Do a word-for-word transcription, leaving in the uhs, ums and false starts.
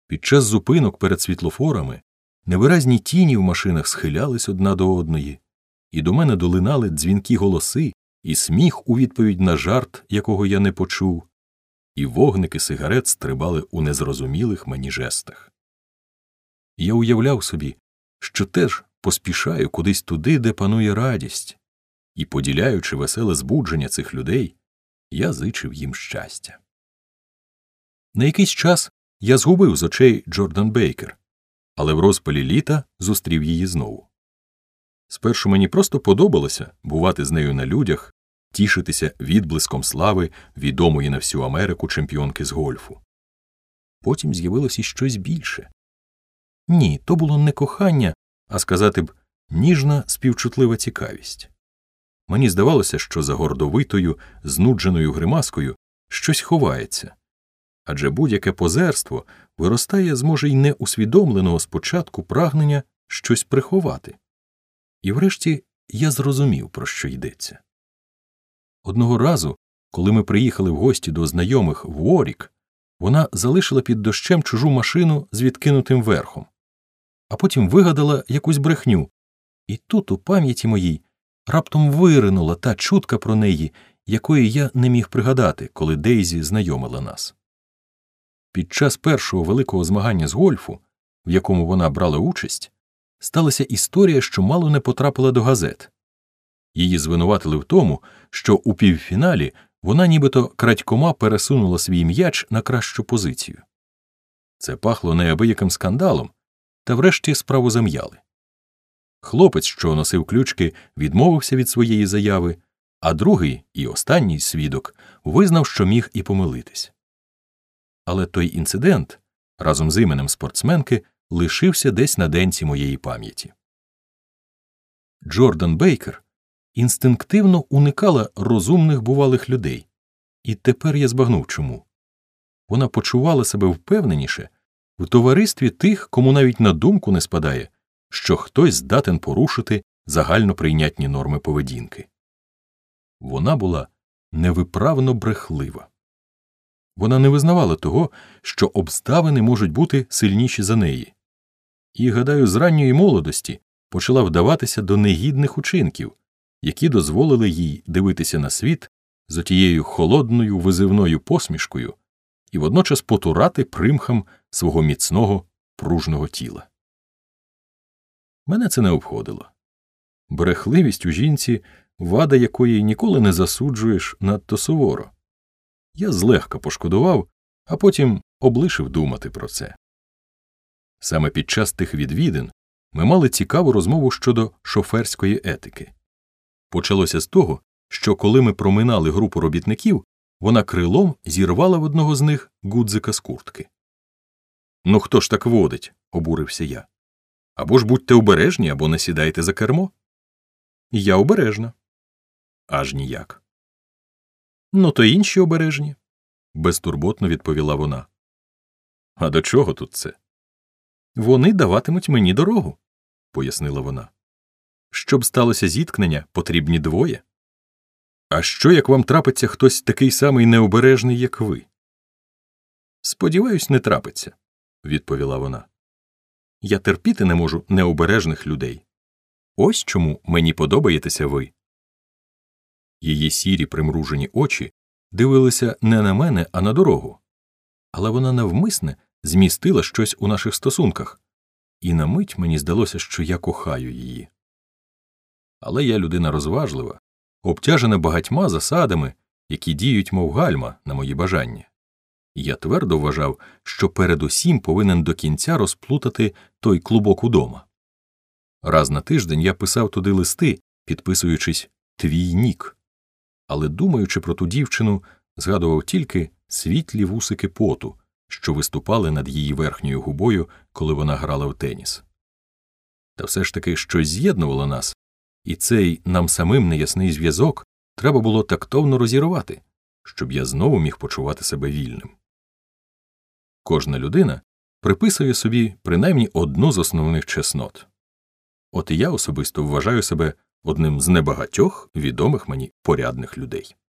Під час зупинок перед світлофорами невиразні тіні в машинах схилялись одна до одної, і до мене долинали дзвінкі голоси і сміх у відповідь на жарт, якого я не почув, і вогники сигарет стрибали у незрозумілих мені жестах. Я уявляв собі, що теж поспішаю кудись туди, де панує радість, і, поділяючи веселе збудження цих людей, я зичив їм щастя. На якийсь час я згубив з очей Джордан Бейкер, але в розпалі літа зустрів її знову. Спершу мені просто подобалося бувати з нею на людях, тішитися відблиском слави відомої на всю Америку чемпіонки з гольфу. Потім з'явилося і щось більше. Ні, то було не кохання, а, сказати б, ніжна співчутлива цікавість. Мені здавалося, що за гордовитою, знудженою гримаскою щось ховається, адже будь-яке позерство виростає з, може, й неусвідомленого спочатку прагнення щось приховати. І врешті я зрозумів, про що йдеться. Одного разу, коли ми приїхали в гості до знайомих в Уорік, вона залишила під дощем чужу машину з відкинутим верхом, а потім вигадала якусь брехню. І тут у пам'яті моїй раптом виринула та чутка про неї, якої я не міг пригадати, коли Дейзі знайомила нас. Під час першого великого змагання з гольфу, в якому вона брала участь, сталася історія, що мало не потрапила до газет. Її звинуватили в тому, що у півфіналі вона нібито крадькома пересунула свій м'яч на кращу позицію. Це пахло неабияким скандалом, та врешті справу зам'яли. Хлопець, що носив ключки, відмовився від своєї заяви, а другий і останній свідок визнав, що міг і помилитись. Але той інцидент, разом з іменем спортсменки, лишився десь на денці моєї пам'яті. Джордан Бейкер інстинктивно уникала розумних бувалих людей, і тепер я збагнув чому. Вона почувала себе впевненіше в товаристві тих, кому навіть на думку не спадає, що хтось здатен порушити загальноприйнятні норми поведінки. Вона була невиправно брехлива. Вона не визнавала того, що обставини можуть бути сильніші за неї. І, гадаю, з ранньої молодості почала вдаватися до негідних учинків, які дозволили їй дивитися на світ з отією холодною визивною посмішкою і водночас потурати примхам свого міцного, пружного тіла. Мене це не обходило. Брехливість у жінці, вада якої ніколи не засуджуєш надто суворо. Я злегка пошкодував, а потім облишив думати про це. Саме під час тих відвідин ми мали цікаву розмову щодо шоферської етики. Почалося з того, що коли ми проминали групу робітників, вона крилом зірвала в одного з них гудзика з куртки. «Ну хто ж так водить?» – обурився я. «Або ж будьте обережні, або не сідайте за кермо». «Я обережна». «Аж ніяк». «Ну, то інші обережні», – безтурботно відповіла вона. «А до чого тут це?» «Вони даватимуть мені дорогу», – пояснила вона. «Щоб сталося зіткнення, потрібні двоє». «А що, як вам трапиться хтось такий самий необережний, як ви?» «Сподіваюсь, не трапиться», – відповіла вона. «Я терпіти не можу необережних людей. Ось чому мені подобаєтеся ви». Її сірі примружені очі дивилися не на мене, а на дорогу. Але вона навмисне змістила щось у наших стосунках, і на мить мені здалося, що я кохаю її. Але я людина розважлива, обтяжена багатьма засадами, які діють мов гальма на мої бажання. І я твердо вважав, що передусім повинен до кінця розплутати той клубок удома. Раз на тиждень я писав туди листи, підписуючись «Твій нік». Але, думаючи про ту дівчину, згадував тільки світлі вусики поту, що виступали над її верхньою губою, коли вона грала в теніс. Та все ж таки щось з'єднувало нас, і цей нам самим неясний зв'язок треба було тактовно розірвати, щоб я знову міг почувати себе вільним. Кожна людина приписує собі принаймні одну з основних чеснот. От і я особисто вважаю себе одним з небагатьох відомих мені порядних людей.